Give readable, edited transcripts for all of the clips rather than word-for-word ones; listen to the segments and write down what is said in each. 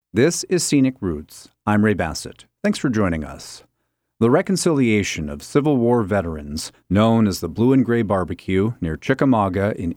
This is Scenic Roots. I'm Ray Bassett. Thanks for joining us. The reconciliation of Civil War veterans, known as the Blue and Gray Barbecue near Chickamauga in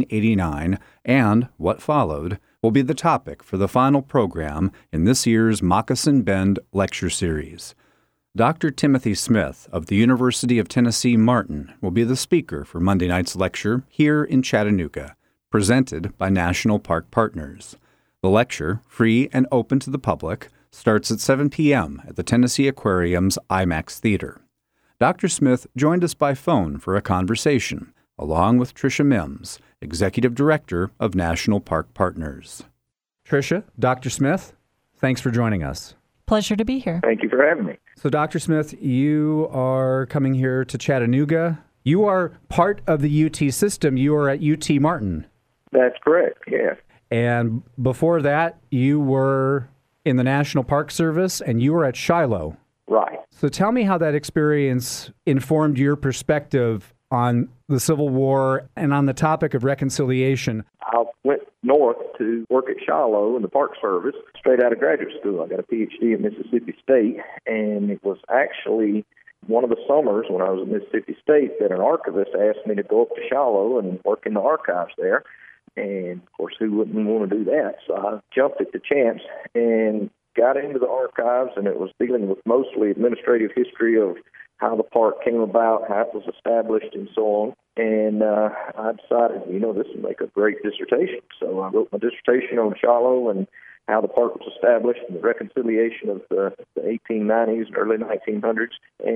1889, and what followed, will be the topic for the final program in this year's Moccasin Bend Lecture Series. Dr. Timothy Smith of the University of Tennessee Martin will be the speaker for Monday night's lecture here in Chattanooga, presented by National Park Partners. The lecture, free and open to the public, starts at 7 p.m. at the Tennessee Aquarium's IMAX Theater. Dr. Smith joined us by phone for a conversation, along with Tricia Mims, Executive Director of National Park Partners. Tricia, Dr. Smith, thanks for joining us. Pleasure to be here. Thank you for having me. So, Dr. Smith, you are coming here to Chattanooga. You are part of the UT system. You are at UT Martin. That's correct, yes. And before that, you were in the National Park Service, and you were at Shiloh. Right. So tell me how that experience informed your perspective on the Civil War and on the topic of reconciliation. I went north to work at Shiloh in the Park Service straight out of graduate school. I got a PhD at Mississippi State, and it was actually one of the summers when I was at Mississippi State that an archivist asked me to go up to Shiloh and work in the archives there. And, of course, who wouldn't want to do that? So I jumped at the chance and got into the archives, and it was dealing with mostly administrative history of how the park came about, how it was established, and so on. And I decided, this would make a great dissertation. So I wrote my dissertation on Shiloh and how the park was established and the reconciliation of the 1890s and early 1900s,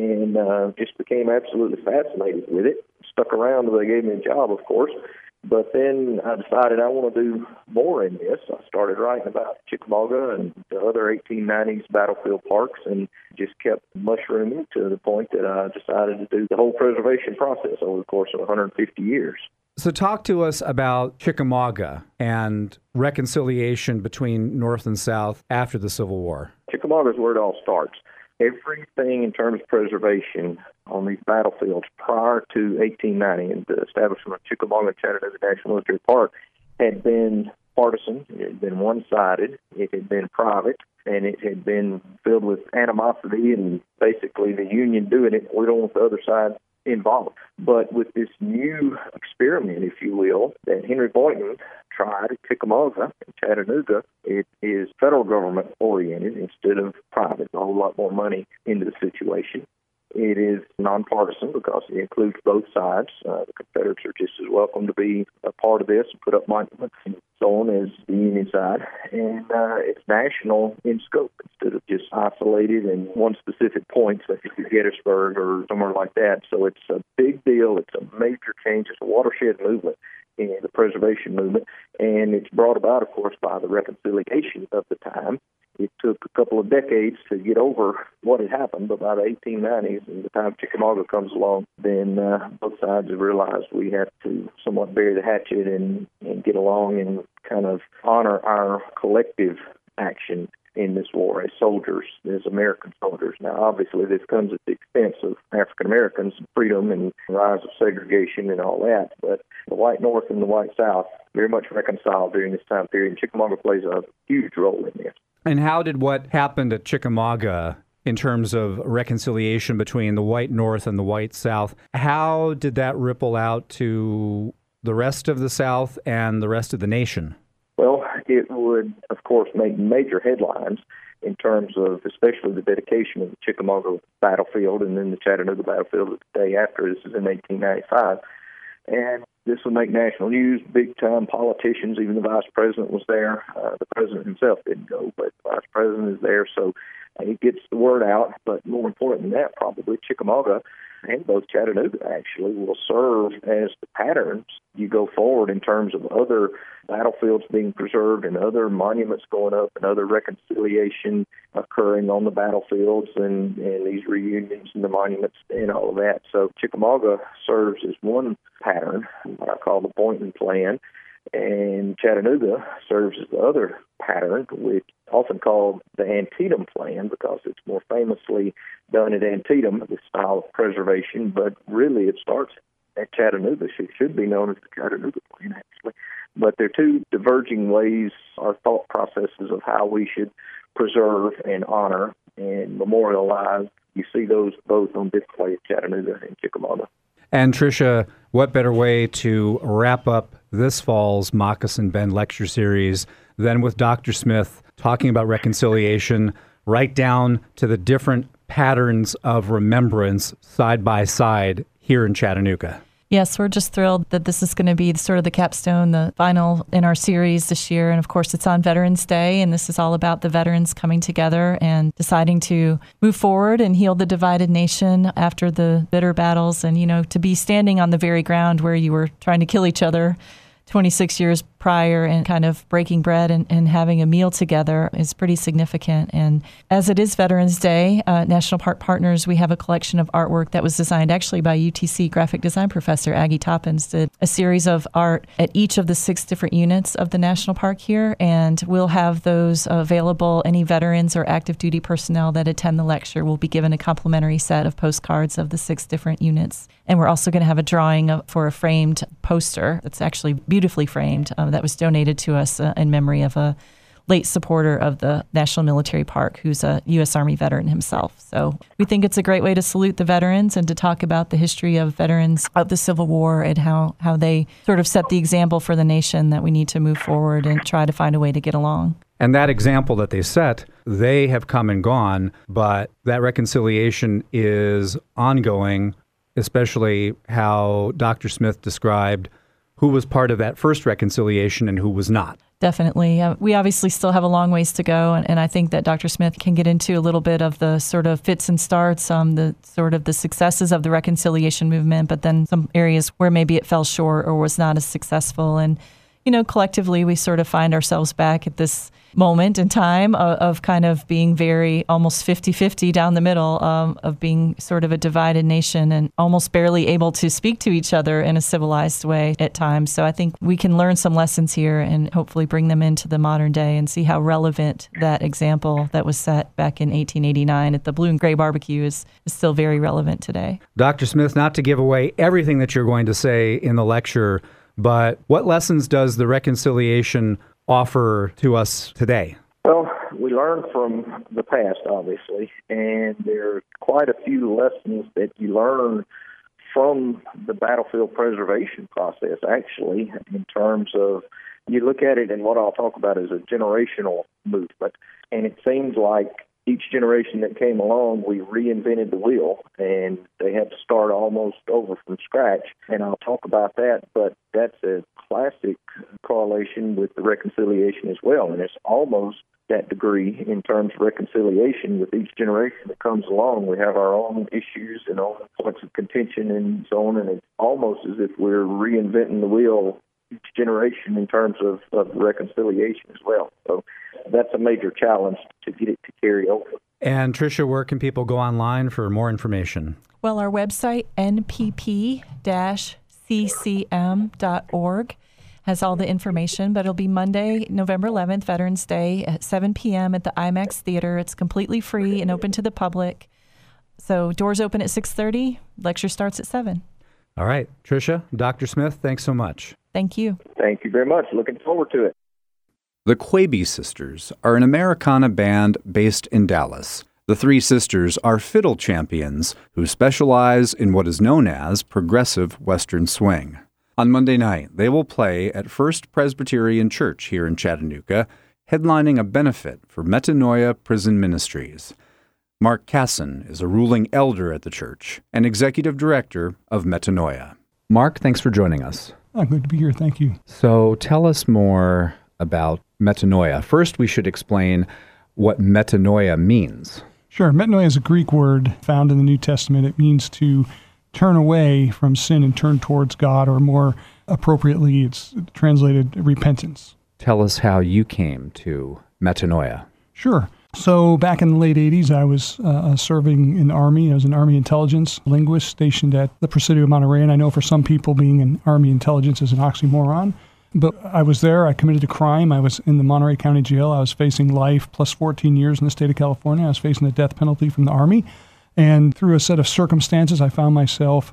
and just became absolutely fascinated with it. Stuck around until they gave me a job, of course. But then I decided I want to do more in this. I started writing about Chickamauga and the other 1890s battlefield parks and just kept mushrooming to the point that I decided to do the whole preservation process over the course of 150 years. So talk to us about Chickamauga and reconciliation between North and South after the Civil War. Chickamauga is where it all starts. Everything in terms of preservation on these battlefields prior to 1890 and the establishment of Chickamauga and Chattanooga National Military Park had been partisan. It had been one-sided. It had been private, and it had been filled with animosity and basically the Union doing it. We don't want the other side involved. But with this new experiment, if you will, that Henry Boynton tried at Chickamauga and Chattanooga, it is federal government oriented instead of private. A whole lot more money into the situation. It is nonpartisan because it includes both sides. The Confederates are just as welcome to be a part of this and put up monuments and so on as the Union side. And it's national in scope instead of just isolated in one specific point, such as Gettysburg or somewhere like that. So it's a big deal. It's a major change. It's a watershed movement in the preservation movement. And it's brought about, of course, by the reconciliation of the time. It took a couple of decades to get over what had happened, but by the 1890s, and the time Chickamauga comes along, then both sides have realized we have to somewhat bury the hatchet and get along and kind of honor our collective action in this war as soldiers, as American soldiers. Now, obviously, this comes at the expense of African Americans, freedom and rise of segregation and all that, but the white North and the white South very much reconciled during this time period, and Chickamauga plays a huge role in this. And how did what happened at Chickamauga in terms of reconciliation between the white North and the white South, how did that ripple out to the rest of the South and the rest of the nation? Well, it would, of course, make major headlines in terms of especially the dedication of the Chickamauga battlefield and then the Chattanooga battlefield the day after. This is in 1895. And this would make national news, big-time politicians, even the vice president was there. The president himself didn't go, but the vice president is there, so it gets the word out. But more important than that, probably Chickamauga and both Chattanooga actually will serve as the patterns you go forward in terms of other battlefields being preserved and other monuments going up and other reconciliation occurring on the battlefields and these reunions and the monuments and all of that. So Chickamauga serves as one pattern, what I call the Boynton Plan, and Chattanooga serves as the other pattern, which often called the Antietam Plan because it's more famously done at Antietam, this style of preservation, but really it starts at Chattanooga. It should be known as the Chattanooga Plan, actually. But they're two diverging ways or thought processes of how we should preserve and honor and memorialize. You see those both on display at Chattanooga and Chickamauga. And Tricia, what better way to wrap up this fall's Moccasin Bend lecture series than with Dr. Smith talking about reconciliation right down to the different patterns of remembrance side by side here in Chattanooga? Yes, we're just thrilled that this is going to be sort of the capstone, the final in our series this year. And of course, it's on Veterans Day, and this is all about the veterans coming together and deciding to move forward and heal the divided nation after the bitter battles. And, to be standing on the very ground where you were trying to kill each other 26 years prior and kind of breaking bread and having a meal together is pretty significant. And as it is Veterans Day, National Park Partners, we have a collection of artwork that was designed actually by UTC graphic design professor Aggie Toppins, did a series of art at each of the 6 different units of the National Park here. And we'll have those available. Any veterans or active duty personnel that attend the lecture will be given a complimentary set of postcards of the 6 different units. And we're also going to have a drawing for a framed poster that's actually beautifully framed that was donated to us in memory of a late supporter of the National Military Park who's a U.S. Army veteran himself. So we think it's a great way to salute the veterans and to talk about the history of veterans of the Civil War and how they sort of set the example for the nation that we need to move forward and try to find a way to get along. And that example that they set, they have come and gone, but that reconciliation is ongoing, especially how Dr. Smith described who was part of that first reconciliation and who was not. Definitely. We obviously still have a long ways to go, and I think that Dr. Smith can get into a little bit of the sort of fits and starts, the sort of the successes of the reconciliation movement, but then some areas where maybe it fell short or was not as successful. And, collectively, we sort of find ourselves back at this moment in time of kind of being very almost 50-50 down the middle of being sort of a divided nation and almost barely able to speak to each other in a civilized way at times. So I think we can learn some lessons here and hopefully bring them into the modern day and see how relevant that example that was set back in 1889 at the Blue and Gray Barbecue is still very relevant today. Dr. Smith, not to give away everything that you're going to say in the lecture, but what lessons does the reconciliation offer to us today? Well, we learn from the past, obviously, and there are quite a few lessons that you learn from the battlefield preservation process, actually, in terms of you look at it and what I'll talk about is a generational movement, and it seems like each generation that came along, we reinvented the wheel, and they had to start almost over from scratch, and I'll talk about that, but that's a classic correlation with the reconciliation as well, and it's almost that degree in terms of reconciliation with each generation that comes along. We have our own issues and own points of contention and so on, and it's almost as if we're reinventing the wheel each generation in terms of reconciliation as well. So that's a major challenge to get it to carry over. And Tricia, where can people go online for more information? Well, our website, npp-ccm.org, has all the information, but it'll be Monday, November 11th, Veterans Day at 7 p.m. at the IMAX Theater. It's completely free and open to the public. So doors open at 6:30, lecture starts at 7. All right. Tricia, Dr. Smith, thanks so much. Thank you. Thank you very much. Looking forward to it. The Quaby Sisters are an Americana band based in Dallas. The 3 sisters are fiddle champions who specialize in what is known as progressive Western swing. On Monday night, they will play at First Presbyterian Church here in Chattanooga, headlining a benefit for Metanoia Prison Ministries. Mark Casson is a ruling elder at the church and executive director of Metanoia. Mark, thanks for joining us. Good to be here. Thank you. So tell us more about Metanoia. First, we should explain what metanoia means. Sure. Metanoia is a Greek word found in the New Testament. It means to turn away from sin and turn towards God, or more appropriately, it's translated repentance. Tell us how you came to Metanoia. Sure. So back in the late 80s, I was serving in the Army. I was an Army intelligence linguist stationed at the Presidio of Monterey. And I know for some people being in Army intelligence is an oxymoron. But I was there. I committed a crime. I was in the Monterey County Jail. I was facing life plus 14 years in the state of California. I was facing the death penalty from the Army. And through a set of circumstances, I found myself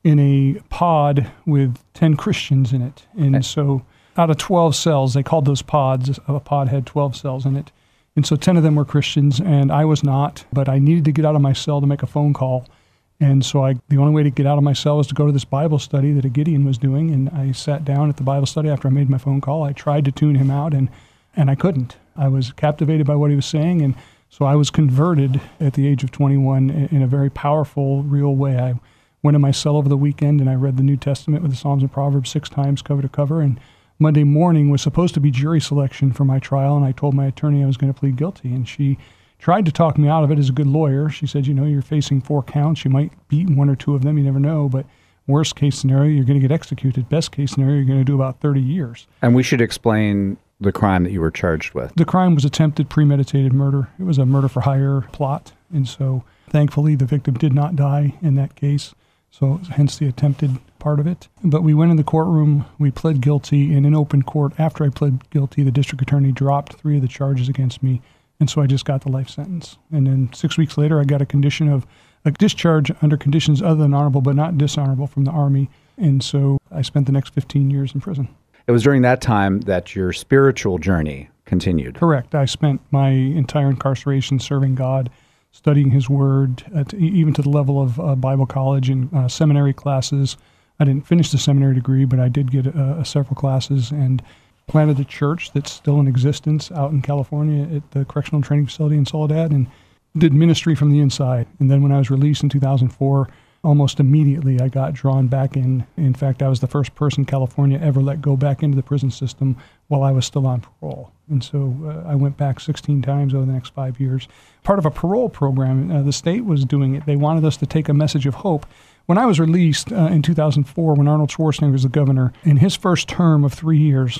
in a pod with 10 Christians in it. And so out of 12 cells, they called those pods, a pod had 12 cells in it. And so 10 of them were Christians, and I was not, but I needed to get out of my cell to make a phone call. And so the only way to get out of my cell was to go to this Bible study that a Gideon was doing, and I sat down at the Bible study after I made my phone call. I tried to tune him out, and I couldn't. I was captivated by what he was saying, and so I was converted at the age of 21 in a very powerful, real way. I went in my cell over the weekend, and I read the New Testament with the Psalms and Proverbs 6 times, cover to cover, and Monday morning was supposed to be jury selection for my trial, and I told my attorney I was going to plead guilty, and she tried to talk me out of it as a good lawyer. She said, you're facing 4 counts. You might beat 1 or 2 of them. You never know, but worst case scenario, you're going to get executed. Best case scenario, you're going to do about 30 years. And we should explain the crime that you were charged with. The crime was attempted premeditated murder. It was a murder for hire plot, and so thankfully the victim did not die in that case, so hence the attempted part of it. But we went in the courtroom, we pled guilty, and in open court, after I pled guilty, the district attorney dropped 3 of the charges against me, and so I just got the life sentence. And then 6 weeks later, I got a discharge under conditions other than honorable, but not dishonorable from the Army, and so I spent the next 15 years in prison. It was during that time that your spiritual journey continued. Correct. I spent my entire incarceration serving God, studying His Word, even to the level of Bible college and seminary classes. I didn't finish the seminary degree, but I did get several classes and planted a church that's still in existence out in California at the Correctional Training Facility in Soledad, and did ministry from the inside. And then when I was released in 2004, almost immediately I got drawn back in. In fact, I was the first person in California ever let go back into the prison system while I was still on parole. And so I went back 16 times over the next 5 years. Part of a parole program, the state was doing it. They wanted us to take a message of hope. When I was released in 2004, when Arnold Schwarzenegger was the governor, in his first term of 3 years,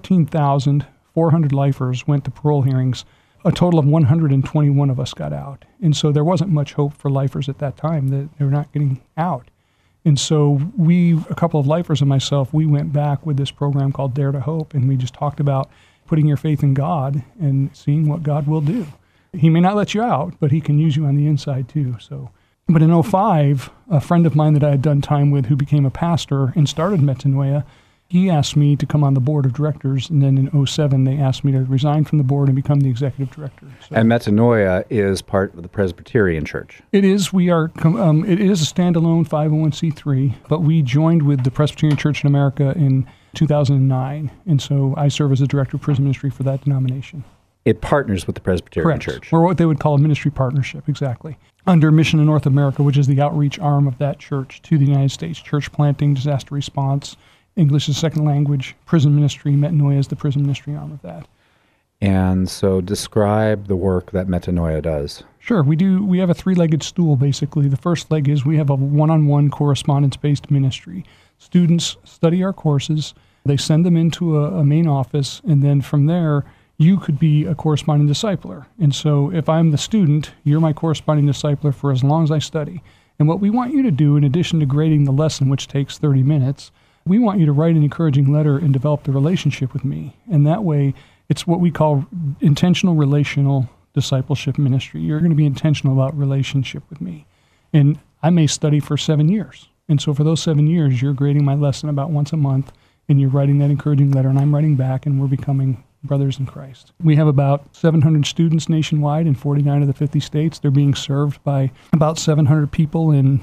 14,400 lifers went to parole hearings. A total of 121 of us got out. And so there wasn't much hope for lifers at that time, that they were not getting out. And so a couple of lifers and myself, we went back with this program called Dare to Hope, and we just talked about putting your faith in God and seeing what God will do. He may not let you out, but He can use you on the inside too. But in 2005, a friend of mine that I had done time with who became a pastor and started Metanoia, he asked me to come on the board of directors, and then in 2007, they asked me to resign from the board and become the executive director. So, and Metanoia is part of the Presbyterian Church. It is. It is a standalone 501c3, but we joined with the Presbyterian Church in America in 2009, and so I serve as the director of prison ministry for that denomination. It partners with the Presbyterian Church. We're what they would call a ministry partnership, exactly. Under Mission in North America, which is the outreach arm of that church to the United States, church planting, disaster response, English as a second language, prison ministry. Metanoia is the prison ministry arm of that. And so describe the work that Metanoia does. Sure. We have a 3-legged stool, basically. The first leg is we have a one-on-one correspondence-based ministry. Students study our courses. They send them into a main office, and then from there, you could be a corresponding discipler. And so if I'm the student, you're my corresponding discipler for as long as I study. And what we want you to do, in addition to grading the lesson, which takes 30 minutes, we want you to write an encouraging letter and develop the relationship with me. And that way, it's what we call intentional relational discipleship ministry. You're going to be intentional about relationship with me. And I may study for 7 years. And so for those 7 years, you're grading my lesson about once a month, and you're writing that encouraging letter, and I'm writing back, and we're becoming brothers in Christ. We have about 700 students nationwide in 49 of the 50 states. They're being served by about 700 people in,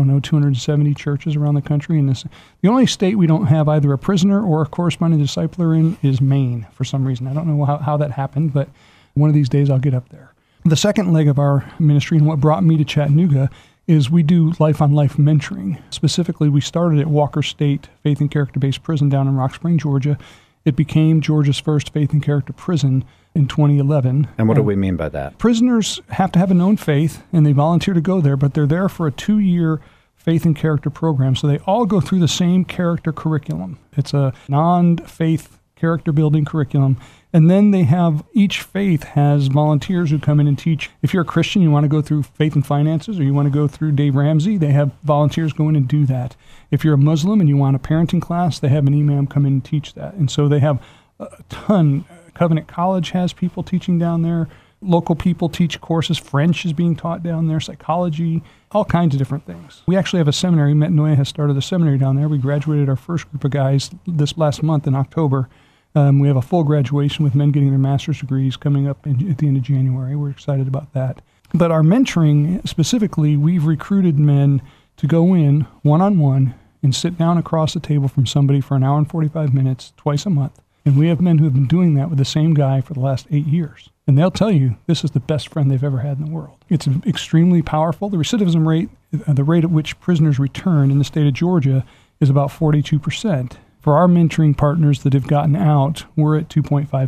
270 churches around the country. And the only state we don't have either a prisoner or a corresponding discipler in is Maine, for some reason. I don't know how that happened, but one of these days I'll get up there. The second leg of our ministry, and what brought me to Chattanooga, is we do life-on-life mentoring. Specifically, we started at Walker State Faith and Character-Based Prison down in Rock Spring, Georgia. It became Georgia's first faith and character prison in 2011. And what do we mean by that? Prisoners have to have a known faith, and they volunteer to go there, but they're there for a 2-year faith and character program. So they all go through the same character curriculum. It's a non-faith character building curriculum. And then each faith has volunteers who come in and teach. If you're a Christian, you want to go through faith and finances, or you want to go through Dave Ramsey, they have volunteers go in and do that. If you're a Muslim and you want a parenting class, they have an imam come in and teach that. And so they have a ton. Covenant College has people teaching down there. Local people teach courses. French is being taught down there, psychology, all kinds of different things. We actually have a seminary. Metanoia has started a seminary down there. We graduated our first group of guys this last month in October. We have a full graduation with men getting their master's degrees coming up at the end of January. We're excited about that. But our mentoring, specifically, we've recruited men to go in one-on-one and sit down across the table from somebody for an hour and 45 minutes twice a month. And we have men who have been doing that with the same guy for the last 8 years. And they'll tell you this is the best friend they've ever had in the world. It's extremely powerful. The recidivism rate, the rate at which prisoners return in the state of Georgia, is about 42%. For our mentoring partners that have gotten out, we're at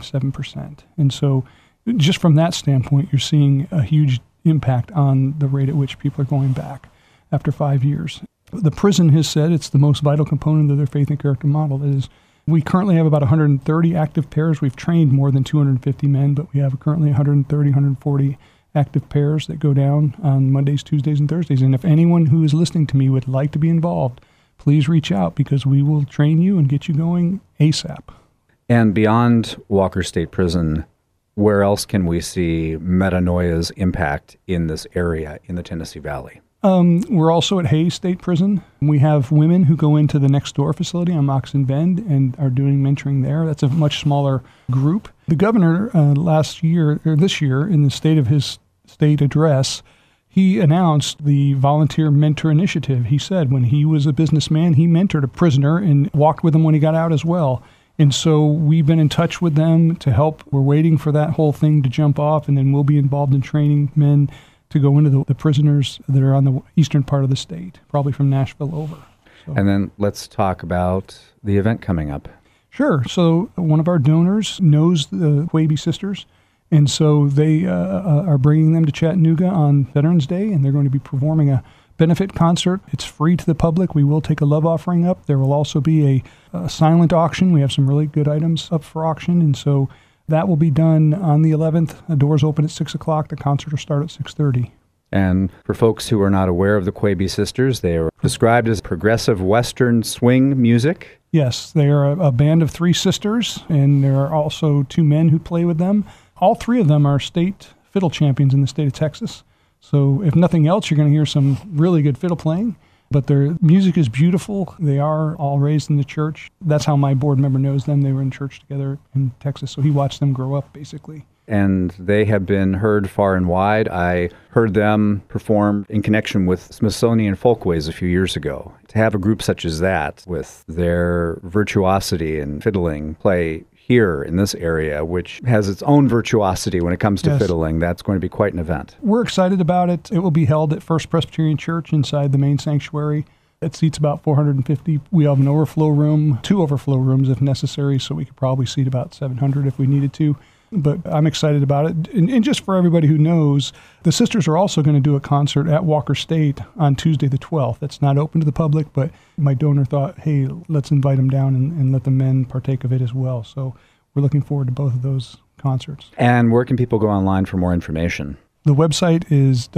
2.57%. And so just from that standpoint, you're seeing a huge impact on the rate at which people are going back after 5 years. The prison has said it's the most vital component of their faith and character model. That is, we currently have about 130 active pairs. We've trained more than 250 men, but we have currently 130, 140 active pairs that go down on Mondays, Tuesdays, and Thursdays. And if anyone who is listening to me would like to be involved, please reach out because we will train you and get you going ASAP. And beyond Walker State Prison, where else can we see Metanoia's impact in this area in the Tennessee Valley? We're also at Hays State Prison. We have women who go into the next door facility on Moxon Bend and are doing mentoring there. That's a much smaller group. The governor this year, in the state of his state address, he announced the Volunteer Mentor Initiative. He said when he was a businessman, he mentored a prisoner and walked with him when he got out as well. And so we've been in touch with them to help. We're waiting for that whole thing to jump off, and then we'll be involved in training men to go into the prisoners that are on the eastern part of the state, probably from Nashville over. So. And then let's talk about the event coming up. Sure. So one of our donors knows the Quaby sisters, and so they are bringing them to Chattanooga on Veterans Day, and they're going to be performing a benefit concert. It's free to the public. We will take a love offering up. There will also be a silent auction. We have some really good items up for auction, and so that will be done on the 11th. The doors open at 6 o'clock. The concert will start at 6:30. And for folks who are not aware of the Quaby sisters, they are described as progressive Western swing music. Yes, they are a band of 3 sisters, and there are also 2 men who play with them. All 3 of them are state fiddle champions in the state of Texas. So if nothing else, you're going to hear some really good fiddle playing. But their music is beautiful. They are all raised in the church. That's how my board member knows them. They were in church together in Texas, so he watched them grow up, basically. And they have been heard far and wide. I heard them perform in connection with Smithsonian Folkways a few years ago. To have a group such as that, with their virtuosity and fiddling, play here in this area, which has its own virtuosity when it comes to fiddling, that's going to be quite an event. We're excited about it. It will be held at First Presbyterian Church inside the main sanctuary. It seats about 450. We have an overflow room, 2 overflow rooms if necessary, so we could probably seat about 700 if we needed to. But I'm excited about it. And just for everybody who knows, the sisters are also going to do a concert at Walker State on Tuesday the 12th. That's not open to the public, but my donor thought, hey, let's invite them down and let the men partake of it as well. So we're looking forward to both of those concerts. And where can people go online for more information? The website is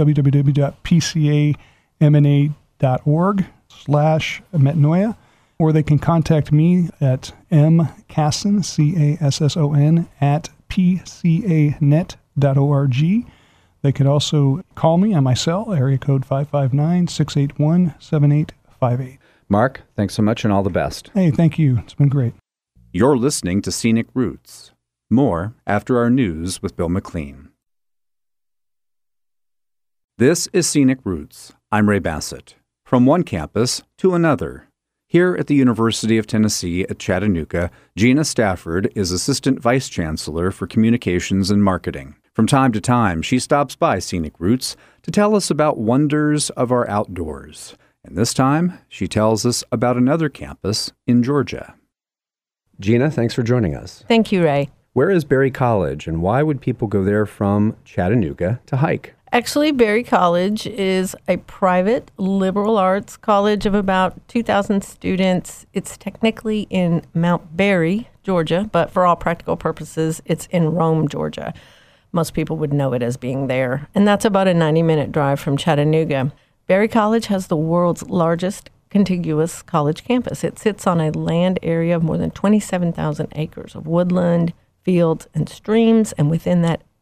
www.pcamna.org/Metanoia, or they can contact me at mcasson, C-A-S-S-O-N, at pcanet.org. They could also call me on my cell, area code 559-681-7858. Mark, thanks so much and all the best. Hey, thank you. It's been great. You're listening to Scenic Roots. More after our news with Bill McLean. This is Scenic Roots. I'm Ray Bassett. From one campus to another. Here at the University of Tennessee at Chattanooga, Gina Stafford is Assistant Vice Chancellor for Communications and Marketing. From time to time, she stops by Scenic Roots to tell us about wonders of our outdoors. And this time, she tells us about another campus in Georgia. Gina, thanks for joining us. Thank you, Ray. Where is Berry College, and why would people go there from Chattanooga to hike? Actually, Berry College is a private liberal arts college of about 2,000 students. It's technically in Mount Berry, Georgia, but for all practical purposes, it's in Rome, Georgia. Most people would know it as being there. And that's about a 90-minute drive from Chattanooga. Berry College has the world's largest contiguous college campus. It sits on a land area of more than 27,000 acres of woodland, fields, and streams, and within that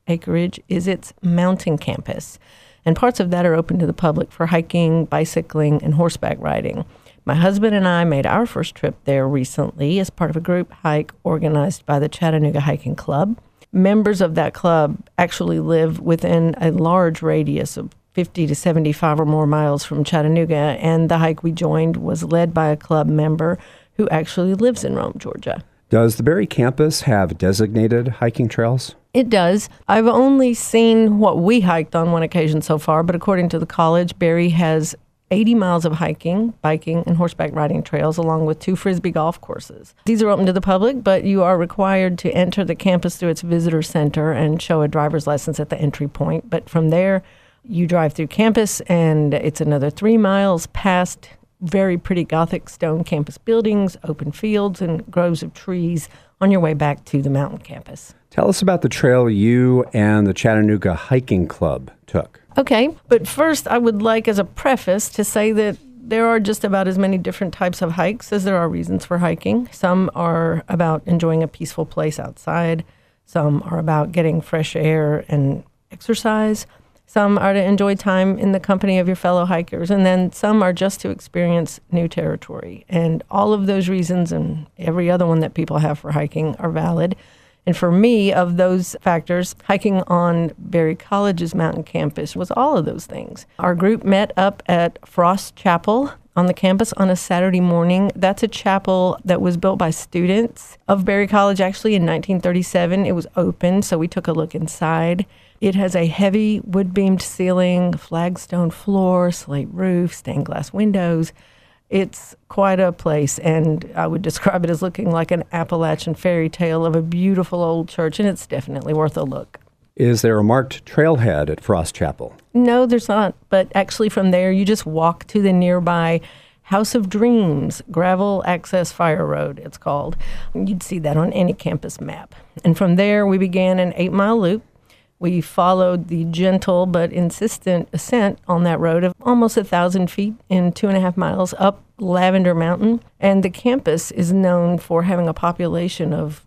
acreage is its mountain campus. And parts of that are open to the public for hiking, bicycling, and horseback riding. My husband and I made our first trip there recently as part of a group hike organized by the Chattanooga Hiking Club. Members of that club actually live within a large radius of 50 to 75 or more miles from Chattanooga, and the hike we joined was led by a club member who actually lives in Rome, Georgia. Does the Berry campus have designated hiking trails? It does. I've only seen what we hiked on one occasion so far, but according to the college, Berry has 80 miles of hiking, biking, and horseback riding trails, along with 2 Frisbee golf courses. These are open to the public, but you are required to enter the campus through its visitor center and show a driver's license at the entry point. But from there, you drive through campus, and it's another 3 miles past very pretty Gothic stone campus buildings, open fields, and groves of trees on your way back to the mountain campus. Tell us about the trail you and the Chattanooga Hiking Club took. Okay, but first I would like as a preface to say that there are just about as many different types of hikes as there are reasons for hiking. Some are about enjoying a peaceful place outside. Some are about getting fresh air and exercise. Some are to enjoy time in the company of your fellow hikers. And then some are just to experience new territory. And all of those reasons and every other one that people have for hiking are valid. And for me, of those factors, hiking on Berry College's mountain campus was all of those things. Our group met up at Frost Chapel on the campus on a Saturday morning. That's a chapel that was built by students of Berry College actually in 1937. It was open, so we took a look inside. It has a heavy wood-beamed ceiling, flagstone floor, slate roof, stained glass windows. It's quite a place, and I would describe it as looking like an Appalachian fairy tale of a beautiful old church, and it's definitely worth a look. Is there a marked trailhead at Frost Chapel? No, there's not, but actually from there you just walk to the nearby House of Dreams, Gravel Access Fire Road, it's called. You'd see that on any campus map. And from there we began an 8-mile loop. We followed the gentle but insistent ascent on that road of almost 1,000 feet in 2.5 miles up Lavender Mountain. And the campus is known for having a population of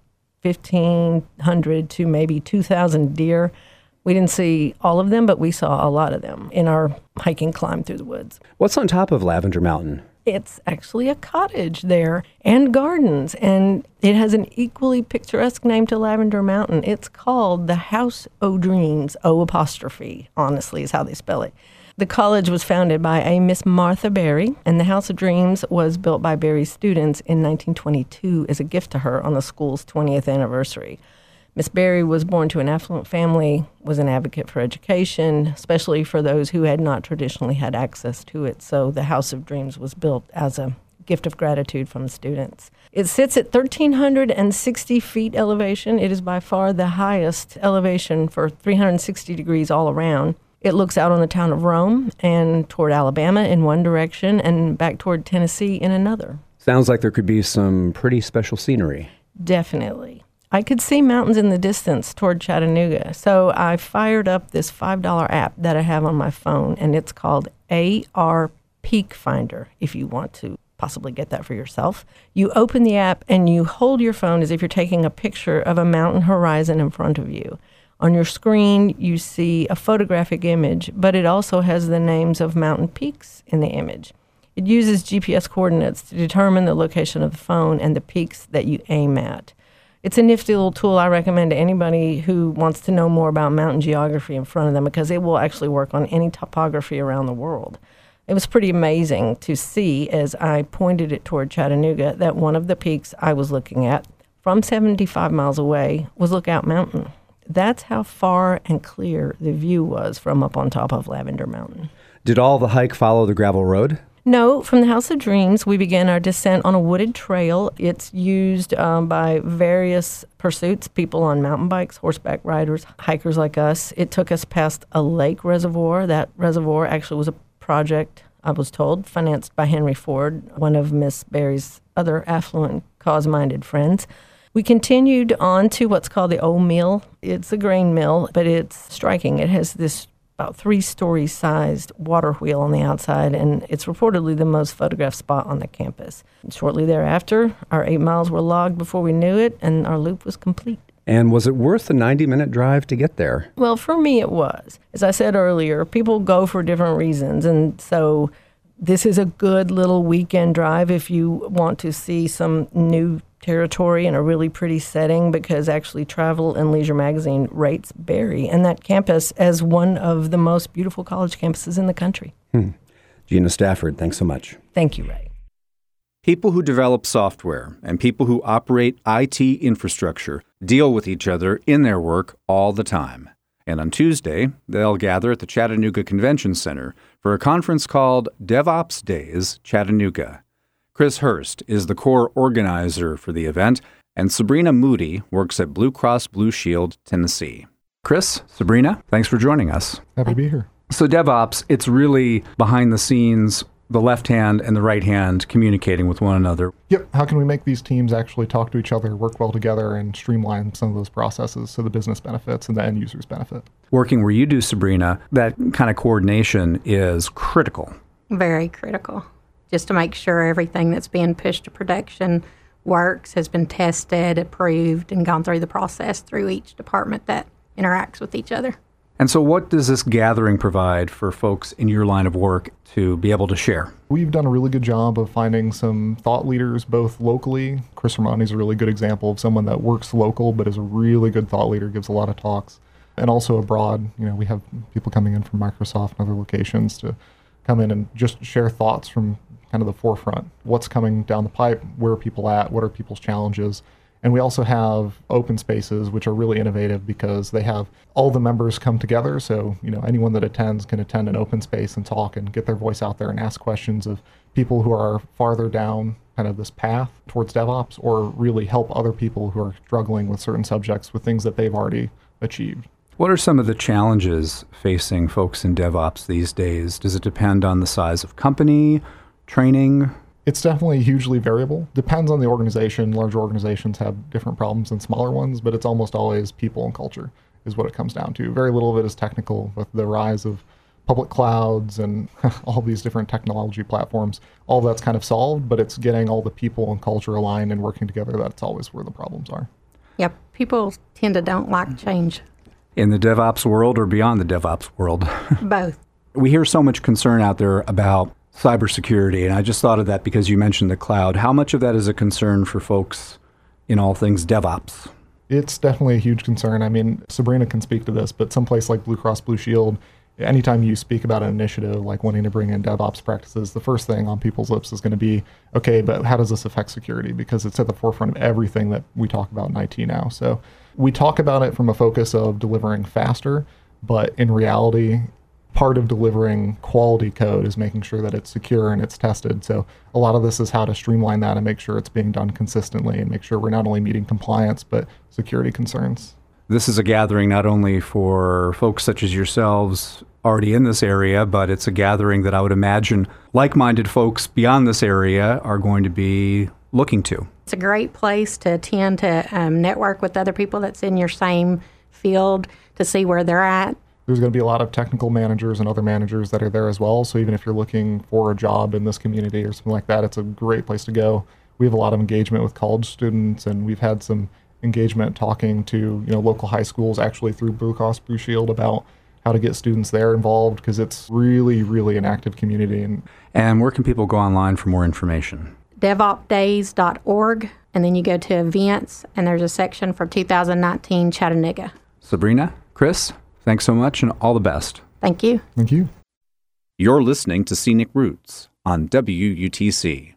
1,500 to maybe 2,000 deer. We didn't see all of them, but we saw a lot of them in our hiking climb through the woods. What's on top of Lavender Mountain? It's actually a cottage there and gardens, and it has an equally picturesque name to Lavender Mountain. It's called the House o' Dreams, O apostrophe, honestly, is how they spell it. The college was founded by a Miss Martha Berry, and the House of Dreams was built by Berry's students in 1922 as a gift to her on the school's 20th anniversary. Miss Berry was born to an affluent family, was an advocate for education, especially for those who had not traditionally had access to it. So the House of Dreams was built as a gift of gratitude from the students. It sits at 1,360 feet elevation. It is by far the highest elevation for 360 degrees all around. It looks out on the town of Rome and toward Alabama in one direction and back toward Tennessee in another. Sounds like there could be some pretty special scenery. Definitely. I could see mountains in the distance toward Chattanooga, so I fired up this $5 app that I have on my phone, and it's called AR Peak Finder, if you want to possibly get that for yourself. You open the app, and you hold your phone as if you're taking a picture of a mountain horizon in front of you. On your screen, you see a photographic image, but it also has the names of mountain peaks in the image. It uses GPS coordinates to determine the location of the phone and the peaks that you aim at. It's a nifty little tool I recommend to anybody who wants to know more about mountain geography in front of them because it will actually work on any topography around the world. It was pretty amazing to see as I pointed it toward Chattanooga that one of the peaks I was looking at from 75 miles away was Lookout Mountain. That's how far and clear the view was from up on top of Lavender Mountain. Did all the hike follow the gravel road? No, from the House of Dreams, we began our descent on a wooded trail. It's used by various pursuits, people on mountain bikes, horseback riders, hikers like us. It took us past a lake reservoir. That reservoir actually was a project, I was told, financed by Henry Ford, one of Miss Berry's other affluent, cause-minded friends. We continued on to what's called the Old Mill. It's a grain mill, but it's striking. It has this about 3-story sized water wheel on the outside, and it's reportedly the most photographed spot on the campus. And shortly thereafter, our 8 miles were logged before we knew it, and our loop was complete. And was it worth the 90-minute drive to get there? Well, for me, it was. As I said earlier, people go for different reasons. And so this is a good little weekend drive if you want to see some new territory in a really pretty setting, because actually Travel and Leisure Magazine rates Berry and that campus as one of the most beautiful college campuses in the country. Gina Stafford, thanks so much. Thank you, Ray. People who develop software and people who operate IT infrastructure deal with each other in their work all the time. And on Tuesday, they'll gather at the Chattanooga Convention Center for a conference called DevOps Days Chattanooga. Chris Hurst is the core organizer for the event, and Sabrina Moody works at Blue Cross Blue Shield, Tennessee. Chris, Sabrina, thanks for joining us. Happy to be here. So DevOps, it's really behind the scenes, the left hand and the right hand communicating with one another. Yep. How can we make these teams actually talk to each other, work well together, and streamline some of those processes so the business benefits and the end users benefit? Working where you do, Sabrina, that kind of coordination is critical. Very critical. Just to make sure everything that's being pushed to production works, has been tested, approved, and gone through the process through each department that interacts with each other. And so what does this gathering provide for folks in your line of work to be able to share? We've done a really good job of finding some thought leaders, both locally. Chris Romani is a really good example of someone that works local, but is a really good thought leader, gives a lot of talks. And also abroad, we have people coming in from Microsoft and other locations to come in and just share thoughts from kind of the forefront. What's coming down the pipe? Where are people at? What are people's challenges? And we also have open spaces, which are really innovative because they have all the members come together. So, anyone that attends can attend an open space and talk and get their voice out there and ask questions of people who are farther down kind of this path towards DevOps, or really help other people who are struggling with certain subjects with things that they've already achieved. What are some of the challenges facing folks in DevOps these days? Does it depend on the size of company, training? It's definitely hugely variable. Depends on the organization. Larger organizations have different problems than smaller ones, but it's almost always people and culture is what it comes down to. Very little of it is technical. With the rise of public clouds and all these different technology platforms, all that's kind of solved, but it's getting all the people and culture aligned and working together. That's always where the problems are. Yeah, people tend to don't like change. In the DevOps world or beyond the DevOps world? Both. We hear so much concern out there about cybersecurity, and I just thought of that because you mentioned the cloud. How much of that is a concern for folks in all things DevOps? It's definitely a huge concern. I mean, Sabrina can speak to this, but someplace like Blue Cross Blue Shield, anytime you speak about an initiative like wanting to bring in DevOps practices, the first thing on people's lips is going to be, okay, but how does this affect security? Because it's at the forefront of everything that we talk about in IT now. So we talk about it from a focus of delivering faster, but in reality, part of delivering quality code is making sure that it's secure and it's tested. So a lot of this is how to streamline that and make sure it's being done consistently and make sure we're not only meeting compliance, but security concerns. This is a gathering not only for folks such as yourselves already in this area, but it's a gathering that I would imagine like-minded folks beyond this area are going to be looking to. It's a great place to attend to network with other people that's in your same field to see where they're at. There's going to be a lot of technical managers and other managers that are there as well. So even if you're looking for a job in this community or something like that, it's a great place to go. We have a lot of engagement with college students, and we've had some engagement talking to local high schools actually through Blue Cross Blue Shield about how to get students there involved, because it's really, really an active community. And where can people go online for more information? DevOpsDays.org, and then you go to events, and there's a section for 2019 Chattanooga. Sabrina, Chris, thanks so much and all the best. Thank you. Thank you. You're listening to Scenic Roots on WUTC.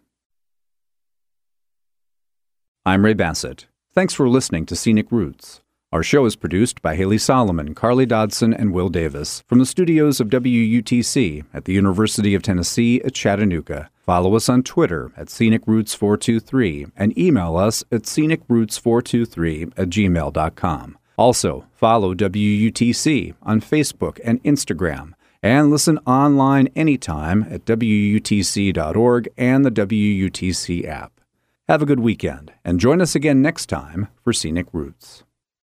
I'm Ray Bassett. Thanks for listening to Scenic Roots. Our show is produced by Haley Solomon, Carly Dodson, and Will Davis from the studios of WUTC at the University of Tennessee at Chattanooga. Follow us on Twitter at scenicroots423 and email us at scenicroots423@gmail.com. Also, follow WUTC on Facebook and Instagram, and listen online anytime at WUTC.org and the WUTC app. Have a good weekend, and join us again next time for Scenic Roots.